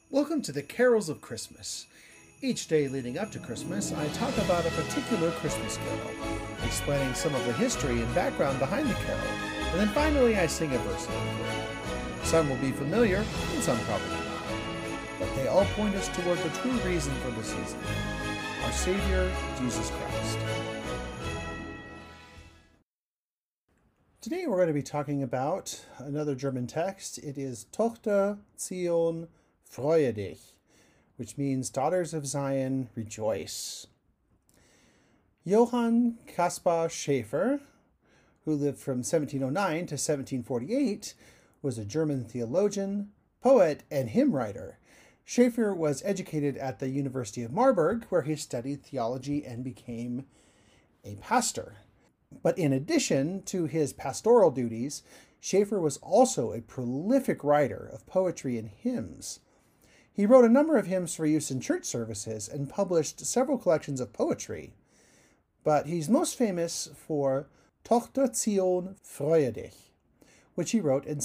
Welcome to the Carols of Christmas. Each day leading up to Christmas, I talk about a particular Christmas carol, explaining some of the history and background behind the carol, and then finally I sing a verse of it for you. Some will be familiar, and some probably not, but they all point us toward the true reason for the season, our Savior, Jesus Christ. Today we're going to be talking about another German text. It is Tochter Zion, freue dich, which means Daughters of Zion, rejoice. Johann Caspar Schaeffer, who lived from 1709 to 1748, was a German theologian, poet, and hymn writer. Schaeffer was educated at the University of Marburg, where he studied theology and became a pastor. But in addition to his pastoral duties, Schaeffer was also a prolific writer of poetry and hymns. He wrote a number of hymns for use in church services and published several collections of poetry. But he's most famous for Tochter Zion, freue dich, which he wrote in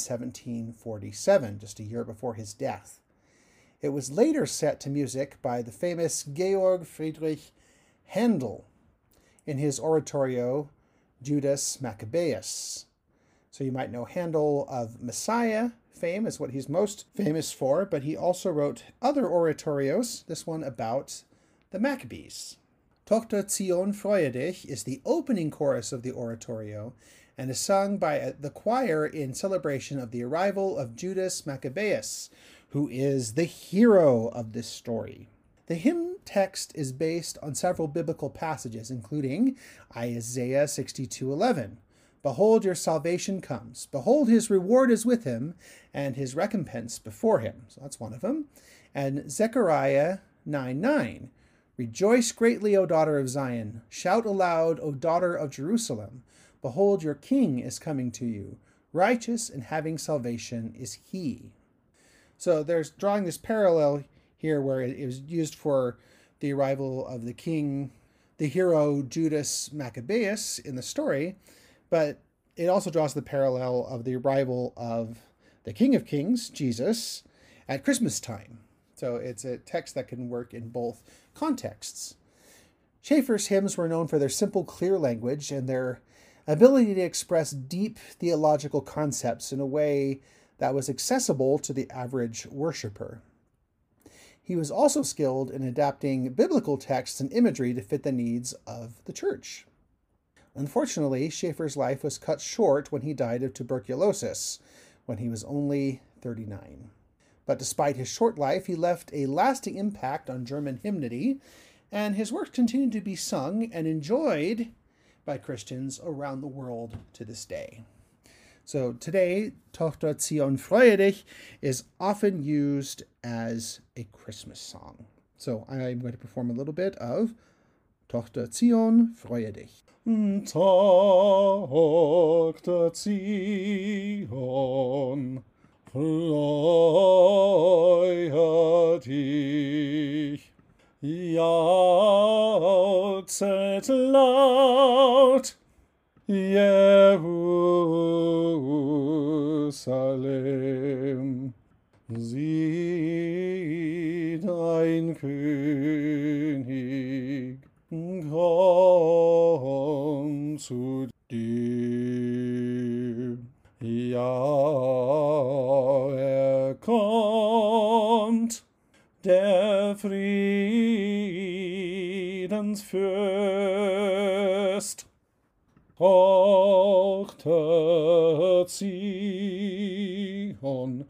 1747, just a year before his death. It was later set to music by the famous Georg Friedrich Handel in his oratorio Judas Maccabeus. So you might know Handel of Messiah fame is what he's most famous for, but he also wrote other oratorios, this one about the Maccabees. Tochter Zion, freue dich is the opening chorus of the oratorio and is sung by the choir in celebration of the arrival of Judas Maccabeus, who is the hero of this story. The hymn text is based on several biblical passages, including Isaiah 62:11. Behold, your salvation comes. Behold, his reward is with him, and his recompense before him. So that's one of them. And Zechariah 9:9. Rejoice greatly, O daughter of Zion. Shout aloud, O daughter of Jerusalem. Behold, your king is coming to you. Righteous and having salvation is he. So there's drawing this parallel here where it was used for the arrival of the king, the hero Judas Maccabeus in the story, but it also draws the parallel of the arrival of the King of Kings, Jesus, at Christmas time. So it's a text that can work in both contexts. Schaeffer's hymns were known for their simple, clear language and their ability to express deep theological concepts in a way that was accessible to the average worshiper. He was also skilled in adapting biblical texts and imagery to fit the needs of the church. Unfortunately, Schaeffer's life was cut short when he died of tuberculosis, when he was only 39. But despite his short life, he left a lasting impact on German hymnody, and his works continue to be sung and enjoyed by Christians around the world to this day. So today, Tochter Zion, freue dich is often used as a Christmas song. So I'm going to perform a little bit of Tochter Zion, freue dich. Tochter Zion, freue dich. Jauchzet laut, Jerusalem, sieh dein König kommt zu dir. Ja, kommt, der Friedensfürst. Tochter Zion,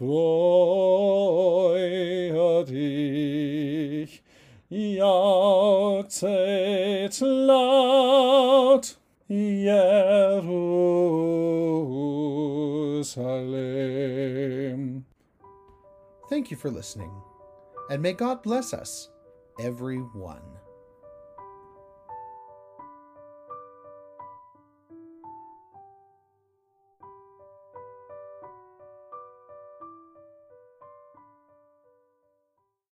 freue dich, jauchzet laut, Jerusalem. Thank you for listening, and may God bless us, everyone.